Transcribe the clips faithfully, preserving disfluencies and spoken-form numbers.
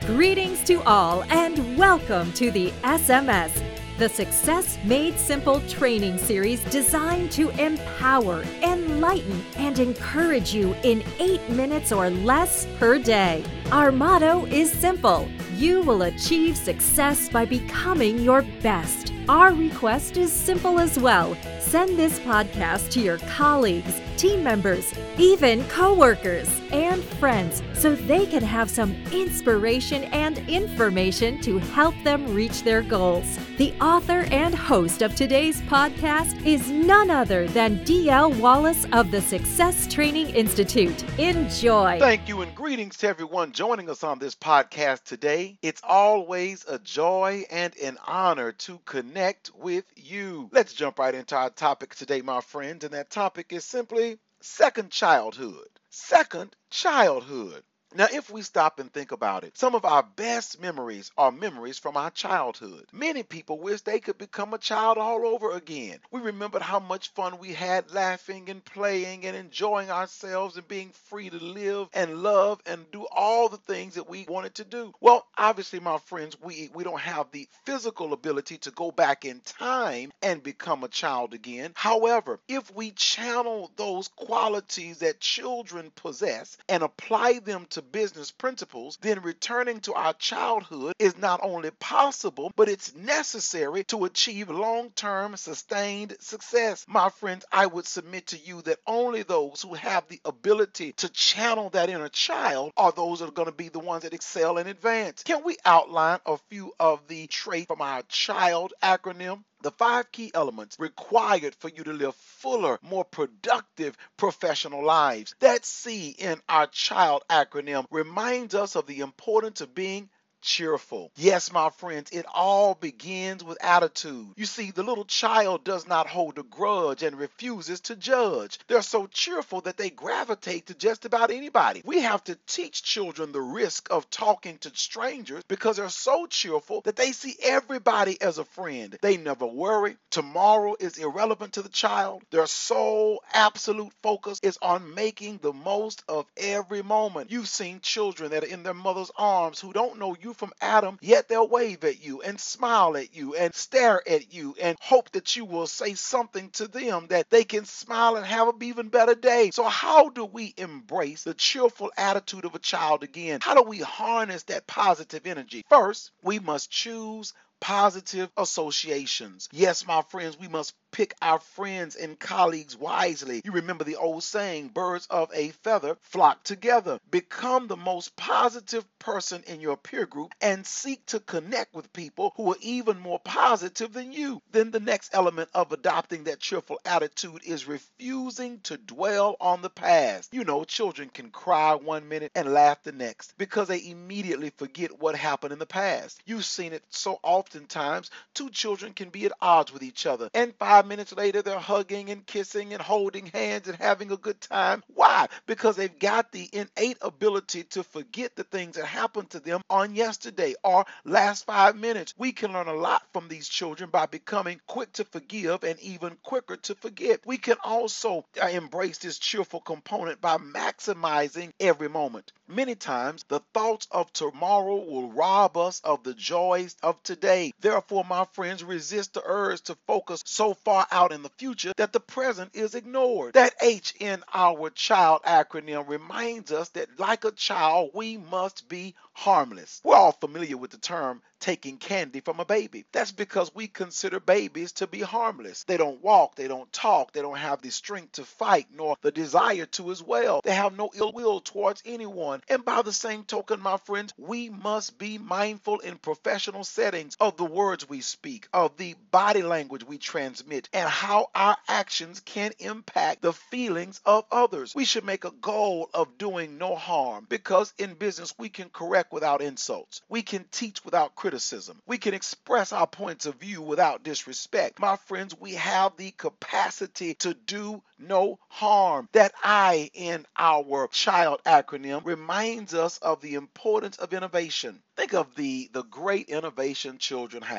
Greetings to all and welcome to the S M S, the Success Made Simple training series designed to empower, enlighten, and encourage you in eight minutes or less per day. Our motto is simple: you will achieve success by becoming your best. Our request is simple as well. Send this podcast to your colleagues, team members, even coworkers, and friends so they can have some inspiration and information to help them reach their goals. The author and host of today's podcast is none other than D L Wallace of the Success Training Institute. Enjoy. Thank you and greetings to everyone joining us on this podcast today. It's always a joy and an honor to connect with you. Let's jump right into our topic today, my friends, and that topic is simply second childhood. Second childhood. Now, if we stop and think about it, some of our best memories are memories from our childhood. Many people wish they could become a child all over again. We remembered how much fun we had laughing and playing and enjoying ourselves and being free to live and love and do all the things that we wanted to do. Well, obviously, my friends, we, we don't have the physical ability to go back in time and become a child again. However, if we channel those qualities that children possess and apply them to business principles, then returning to our childhood is not only possible, but it's necessary to achieve long-term sustained success. My friends, I would submit to you that only those who have the ability to channel that inner child are those that are going to be the ones that excel and advance. Can we outline a few of the traits from our CHILD acronym? The five key elements required for you to live fuller, more productive professional lives. That C in our CHILD acronym reminds us of the importance of being cheerful. Yes, my friends, it all begins with attitude. You see, the little child does not hold a grudge and refuses to judge. They're so cheerful that they gravitate to just about anybody. We have to teach children the risk of talking to strangers because they're so cheerful that they see everybody as a friend. They never worry. Tomorrow is irrelevant to the child. Their sole absolute focus is on making the most of every moment. You've seen children that are in their mother's arms who don't know you from Adam, yet they'll wave at you and smile at you and stare at you and hope that you will say something to them that they can smile and have an even better day. So how do we embrace the cheerful attitude of a child again? How do we harness that positive energy? First, we must choose positive associations. Yes, my friends, we must pick our friends and colleagues wisely. You remember the old saying, birds of a feather flock together. Become the most positive person in your peer group and seek to connect with people who are even more positive than you. Then the next element of adopting that cheerful attitude is refusing to dwell on the past. You know, children can cry one minute and laugh the next because they immediately forget what happened in the past. You've seen it so oftentimes. Two children can be at odds with each other, and five minutes later they're hugging and kissing and holding hands and having a good time. Why? Because they've got the innate ability to forget the things that happened to them on yesterday or last five minutes. We can learn a lot from these children by becoming quick to forgive and even quicker to forget. We can also uh, embrace this cheerful component by maximizing every moment. Many times the thoughts of tomorrow will rob us of the joys of today. Therefore, my friends, resist the urge to focus so far out in the future that the present is ignored. That H in our CHILD acronym reminds us that like a child, we must be harmless. We're all familiar with the term taking candy from a baby. That's because we consider babies to be harmless. They don't walk, they don't talk, they don't have the strength to fight nor the desire to as well. They have no ill will towards anyone. And by the same token, my friends, we must be mindful in professional settings of the words we speak, of the body language we transmit, and how our actions can impact the feelings of others. We should make a goal of doing no harm because in business we can correct without insults. We can teach without criticism. We can express our points of view without disrespect. My friends, we have the capacity to do no harm. That I in our CHILD acronym reminds us of the importance of innovation. Think of the, the great innovation children have.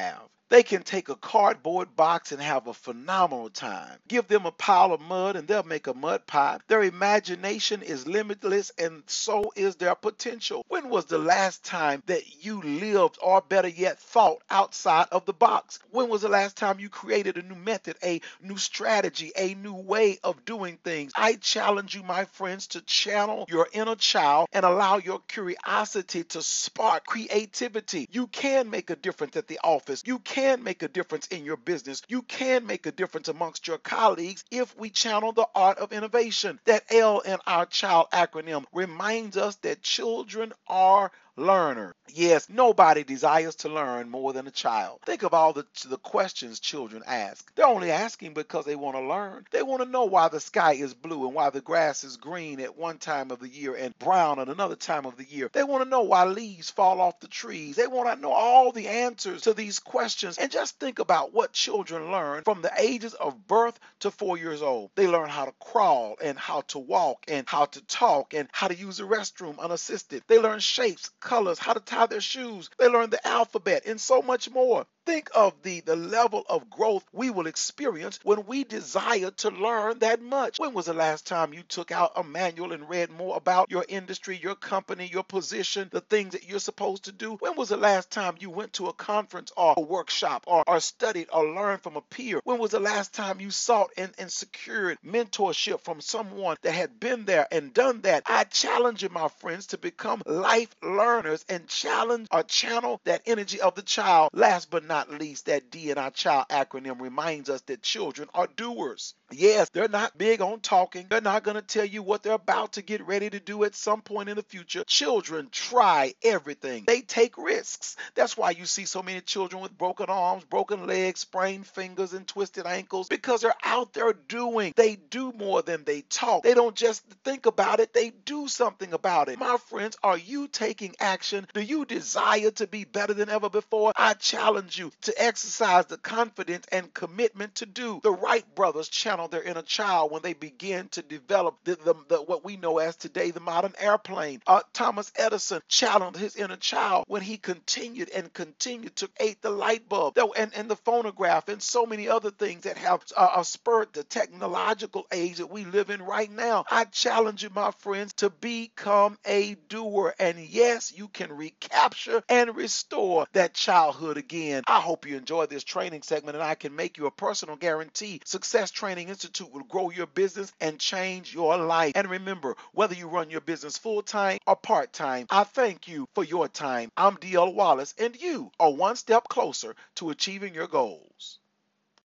They can take a cardboard box and have a phenomenal time. Give them a pile of mud and they'll make a mud pie. Their imagination is limitless and so is their potential. When was the last time that you lived, or better yet, thought outside of the box? When was the last time you created a new method, a new strategy, a new way of doing things? I challenge you, my friends, to channel your inner child and allow your curiosity to spark creativity. You can make a difference at the office. You can make a difference in your business. You can make a difference amongst your colleagues if we channel the art of innovation. That L in our child acronym reminds us that children are learner. Yes, nobody desires to learn more than a child. Think of all the, the questions children ask. They're only asking because they want to learn. They want to know why the sky is blue and why the grass is green at one time of the year and brown at another time of the year. They want to know why leaves fall off the trees. They want to know all the answers to these questions. And just think about what children learn from the ages of birth to four years old. They learn how to crawl and how to walk and how to talk and how to use the restroom unassisted. They learn shapes, colors, how to tie their shoes. They learn the alphabet and so much more. Think of the, the level of growth we will experience when we desire to learn that much. When was the last time you took out a manual and read more about your industry, your company, your position, the things that you're supposed to do? When was the last time you went to a conference or a workshop or, or studied or learned from a peer? When was the last time you sought and, and secured mentorship from someone that had been there and done that? I challenge you, my friends, to become life learners and challenge or channel that energy of the child. Last but not Not least, that D in our child acronym reminds us that children are doers. Yes, they're not big on talking. They're not going to tell you what they're about to get ready to do at some point in the future. Children try everything. They take risks. That's why you see so many children with broken arms, broken legs, sprained fingers, and twisted ankles, because they're out there doing. They do more than they talk. They don't just think about it. They do something about it. My friends, are you taking action? Do you desire to be better than ever before? I challenge you to exercise the confidence and commitment to do. The Wright brothers channeled their inner child when they began to develop the, the, the, what we know as today the modern airplane. Uh, Thomas Edison channeled his inner child when he continued and continued to create the light bulb and, and the phonograph and so many other things that have uh, spurred the technological age that we live in right now. I challenge you, my friends, to become a doer. And yes, you can recapture and restore that childhood again. I hope you enjoy this training segment, and I can make you a personal guarantee. Success Training Institute will grow your business and change your life. And remember, whether you run your business full-time or part-time, I thank you for your time. I'm D L Wallace, and you are one step closer to achieving your goals.